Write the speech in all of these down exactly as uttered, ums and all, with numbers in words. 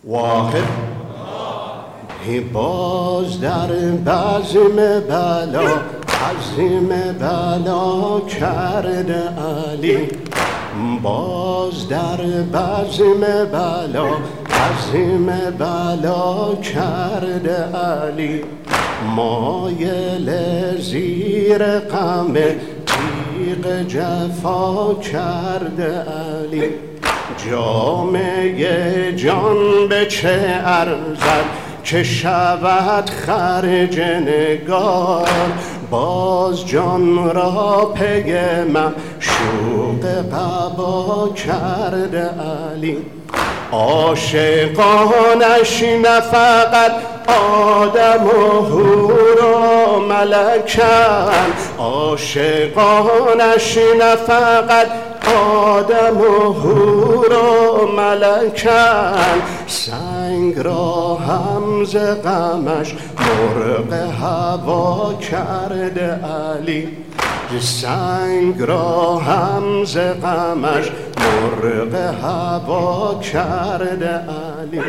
واحد باز در بزم بلا عظیم بلا کرده علی، باز در بزم بلا عظیم بلا کرده علی، مایل زیر غم تیغ جفا کرده علی. جامعه جان به چه ارزد که شود خرج نگار، باز جان را پی معشوق قبا کرده علی. عاشقانش نه فقط آدم و حور و ملکن، عاشقانش نه فقط آدم و حور و ملکن، سنگ را هم ز غمش مرغ هوا کرده علی، سنگ را هم ز غمش مرغ هوا کرده علی.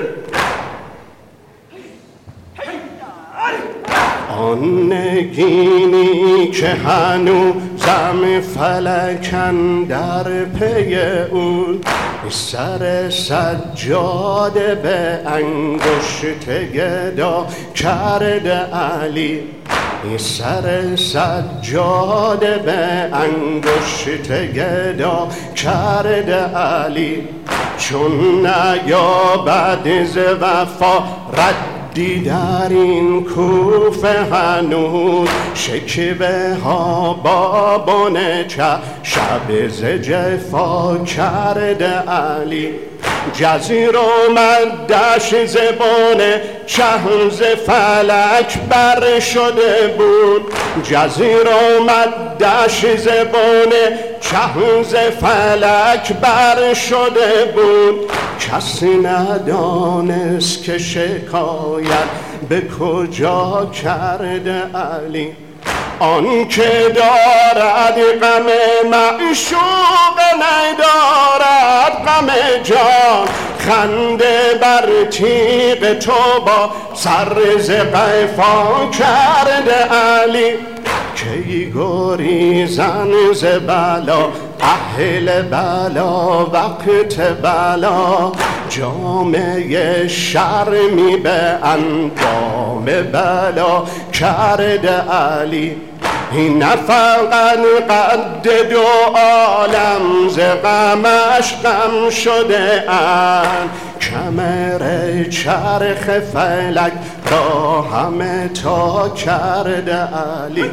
آن نگینی که هنوزم فلک اندر پی او، سر سجاده به انگشت گدا کرده علی، سر سجاده به انگشت گدا کرده علی. چون نیابد ز وفا ردی در این کوفه هنوز، شکوه ها با بن چه شب ز جفا کرده علی. جزیر اومدش زبان چه ز فلک بر شده بود، جزیر اومدش زبان چه ز فلک بر شده بود، کسی ندانست که شکایت به کجا کرده علی. آن که دارد غم معشوق ندارد غم جان، خنده بر تیغ تو با سر ز قفا کرده علی. کی گریزن ز بلا اهل بلا وقت بلا، جامعه شرمی به اندام بلا کرده علی. این نه فقط قد دو عالم ز غمش غم شده اند، کمر چرخ فلک را همه تا کرده علی.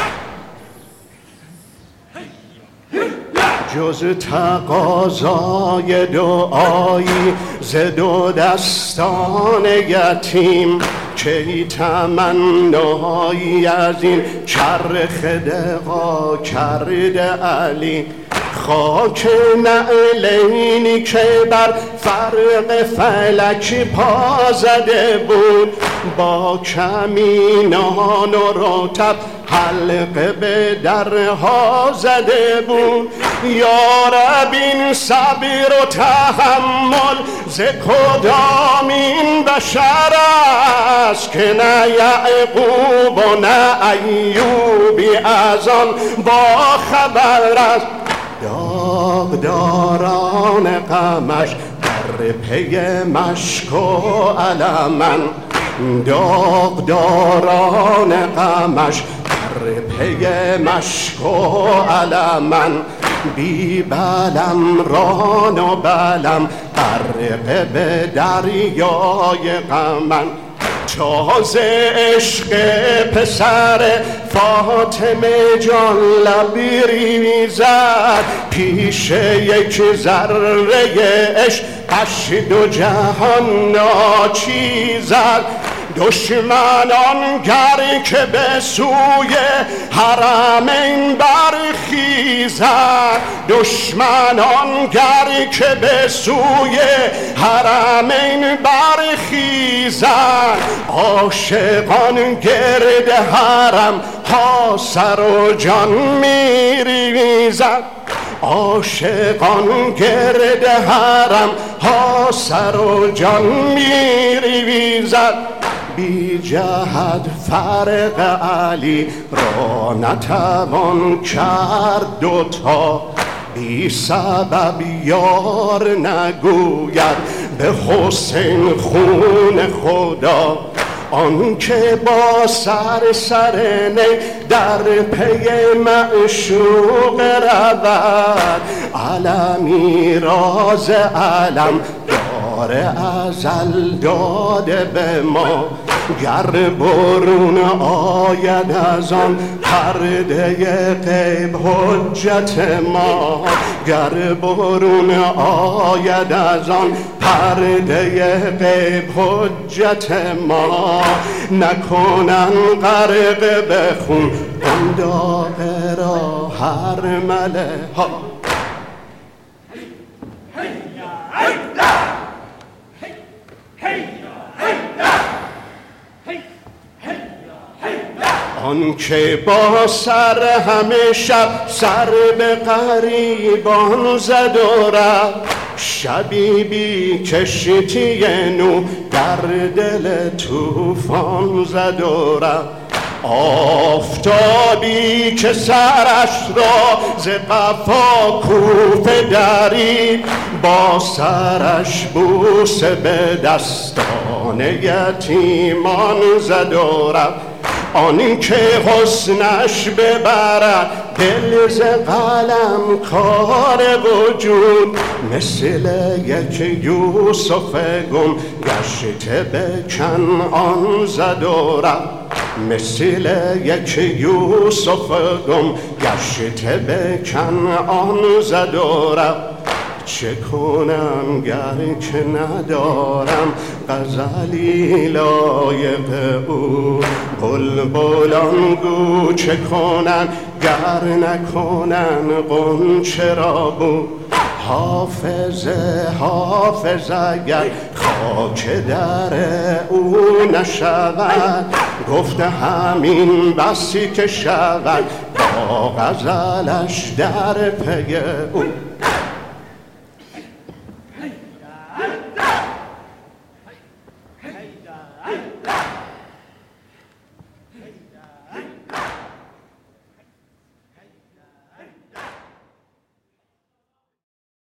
جز تقاضای دعایی ز دو دستان یتیم، چه تمنایی از این چرخ دقا کرده علی. خاک نعلینی که بر فرق فلک پا زده بود، با کمینان و رطب حلقه به درها زده بود. یا رب این صبر و تحمل ز کدام این بشر است، که نه یعقوب و نه ایوبی از آن با خبر است. داغداران غمش در پی مشک و علمن، داغداران غمش در پی مشک و علمن، بی بلم ران و بلم غرق به دریای غمن. تازه عشق پسر فاطمه جان لبریزد، پیش یک ذره عشقش دو جهان ناچیزد. دشمنان گر که به سوی حرمین برخیزد، دشمنان گر که به سوی حرمین برخیزد، عاشقان گرد حرم ها سر و جان میریزد. عاشقان گرد حرم ها سر و جان می‌ریزد، بی جهت فرق علی را نتوان کرد دوتا، بی سبب یار نگوید به حسین خون خدا. آن که با سر سر نی در پی معشوق رود، علمی راز علم داره ازل داده به ما. گر برون آید از آن پرده غیب حجت ما، گر برون آید از آن پرده غیب حجت ما، نکنن غرق به خون آن داغ را هر مله ها. آن که با سر همه شب سر به غریبان زد و رفت، شبی بی کشتی نو در دل طوفان زد و رفت. آفتابی که سرش را ز قفا کوفه درید، با سرش بوسه به دستان یتیمان زد و رفت. آن که حسنش ببرد دل ز قلم کار وجود، مثل یک یوسف گم گشته به کنعان زد و رفت، مثل یک یوسف گم گشته به کنعان زد و رفت. چه کنم گر که ندارم غزلی لایق او، بلبلان گو چه کنن گر نکنن غنچه را بو. حافظ حافظ اگر خاک در او نشود، گفت همین بسی که شود با غزلش در پی او. Hey!